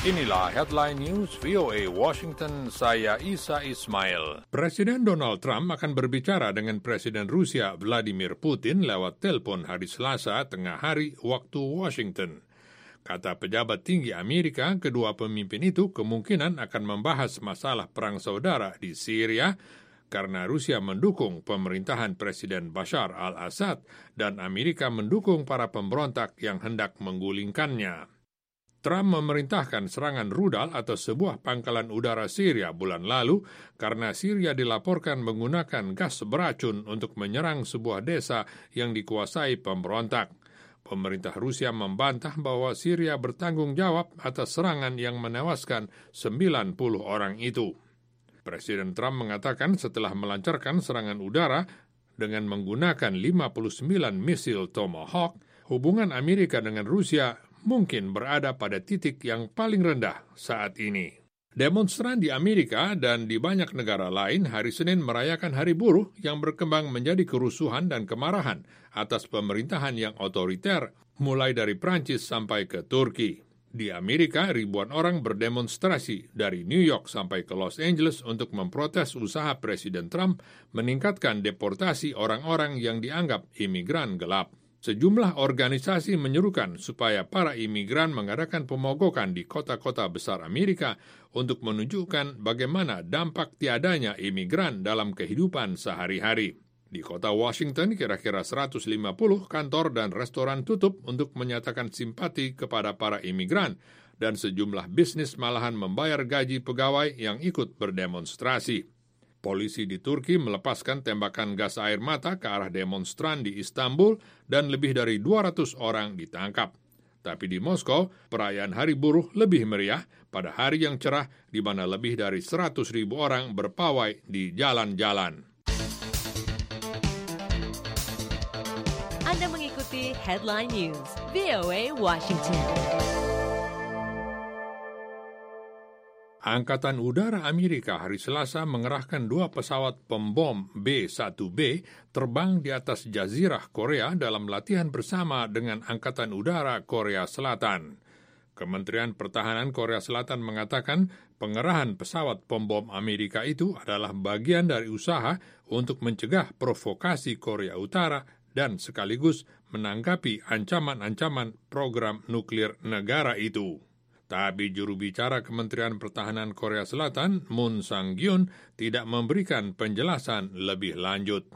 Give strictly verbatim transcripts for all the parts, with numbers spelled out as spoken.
Inilah Headline News V O A Washington, saya Isa Ismail. Presiden Donald Trump akan berbicara dengan Presiden Rusia Vladimir Putin lewat telepon hari Selasa tengah hari waktu Washington. Kata pejabat tinggi Amerika, kedua pemimpin itu kemungkinan akan membahas masalah perang saudara di Syria karena Rusia mendukung pemerintahan Presiden Bashar al-Assad dan Amerika mendukung para pemberontak yang hendak menggulingkannya. Trump memerintahkan serangan rudal atau sebuah pangkalan udara Syria bulan lalu karena Syria dilaporkan menggunakan gas beracun untuk menyerang sebuah desa yang dikuasai pemberontak. Pemerintah Rusia membantah bahwa Syria bertanggung jawab atas serangan yang menewaskan sembilan puluh orang itu. Presiden Trump mengatakan setelah melancarkan serangan udara dengan menggunakan lima puluh sembilan misil Tomahawk, hubungan Amerika dengan Rusia mungkin berada pada titik yang paling rendah saat ini. Demonstran di Amerika dan di banyak negara lain hari Senin merayakan Hari Buruh yang berkembang menjadi kerusuhan dan kemarahan atas pemerintahan yang otoriter mulai dari Prancis sampai ke Turki. Di Amerika, ribuan orang berdemonstrasi dari New York sampai ke Los Angeles untuk memprotes usaha Presiden Trump meningkatkan deportasi orang-orang yang dianggap imigran gelap. Sejumlah organisasi menyerukan supaya para imigran mengadakan pemogokan di kota-kota besar Amerika untuk menunjukkan bagaimana dampak tiadanya imigran dalam kehidupan sehari-hari. Di kota Washington, kira-kira seratus lima puluh kantor dan restoran tutup untuk menyatakan simpati kepada para imigran, dan sejumlah bisnis malahan membayar gaji pegawai yang ikut berdemonstrasi. Polisi di Turki melepaskan tembakan gas air mata ke arah demonstran di Istanbul dan lebih dari dua ratus orang ditangkap. Tapi di Moskow, perayaan Hari Buruh lebih meriah pada hari yang cerah di mana lebih dari seratus ribu orang berpawai di jalan-jalan. Anda mengikuti Headline News V O A Washington. Angkatan Udara Amerika hari Selasa mengerahkan dua pesawat pembom B satu B terbang di atas jazirah Korea dalam latihan bersama dengan Angkatan Udara Korea Selatan. Kementerian Pertahanan Korea Selatan mengatakan pengerahan pesawat pembom Amerika itu adalah bagian dari usaha untuk mencegah provokasi Korea Utara dan sekaligus menanggapi ancaman-ancaman program nuklir negara itu. Tapi juru bicara Kementerian Pertahanan Korea Selatan, Moon Sang-gyun, tidak memberikan penjelasan lebih lanjut.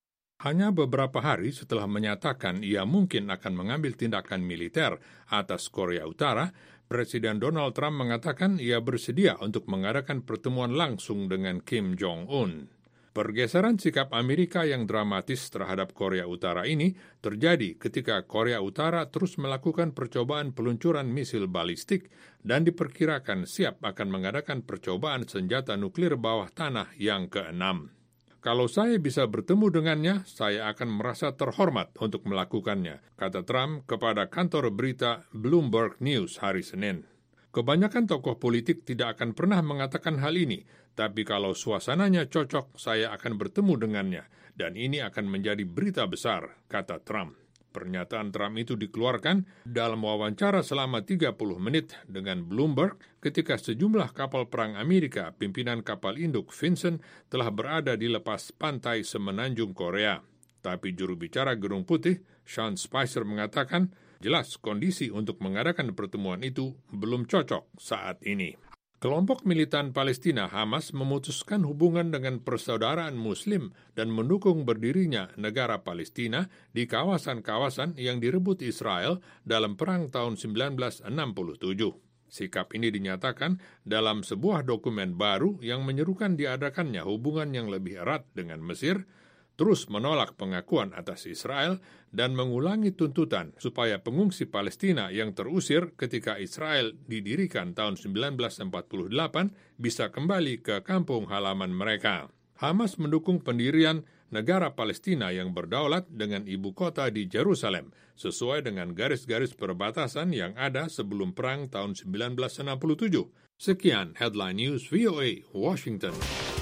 Hanya beberapa hari setelah menyatakan ia mungkin akan mengambil tindakan militer atas Korea Utara, Presiden Donald Trump mengatakan ia bersedia untuk mengadakan pertemuan langsung dengan Kim Jong-un. Pergeseran sikap Amerika yang dramatis terhadap Korea Utara ini terjadi ketika Korea Utara terus melakukan percobaan peluncuran misil balistik dan diperkirakan siap akan mengadakan percobaan senjata nuklir bawah tanah yang keenam. Kalau saya bisa bertemu dengannya, saya akan merasa terhormat untuk melakukannya, kata Trump kepada kantor berita Bloomberg News hari Senin. Kebanyakan tokoh politik tidak akan pernah mengatakan hal ini, tapi kalau suasananya cocok, saya akan bertemu dengannya, dan ini akan menjadi berita besar, kata Trump. Pernyataan Trump itu dikeluarkan dalam wawancara selama tiga puluh menit dengan Bloomberg ketika sejumlah kapal perang Amerika, pimpinan kapal induk Vincent, telah berada di lepas pantai semenanjung Korea. Tapi juru bicara Gedung Putih, Sean Spicer, mengatakan jelas kondisi untuk mengadakan pertemuan itu belum cocok saat ini. Kelompok militan Palestina Hamas memutuskan hubungan dengan persaudaraan Muslim dan mendukung berdirinya negara Palestina di kawasan-kawasan yang direbut Israel dalam Perang tahun seribu sembilan ratus enam puluh tujuh. Sikap ini dinyatakan dalam sebuah dokumen baru yang menyerukan diadakannya hubungan yang lebih erat dengan Mesir, terus menolak pengakuan atas Israel, dan mengulangi tuntutan supaya pengungsi Palestina yang terusir ketika Israel didirikan tahun seribu sembilan ratus empat puluh delapan bisa kembali ke kampung halaman mereka. Hamas mendukung pendirian negara Palestina yang berdaulat dengan ibu kota di Yerusalem, sesuai dengan garis-garis perbatasan yang ada sebelum Perang tahun seribu sembilan ratus enam puluh tujuh. Sekian Headline News V O A, Washington.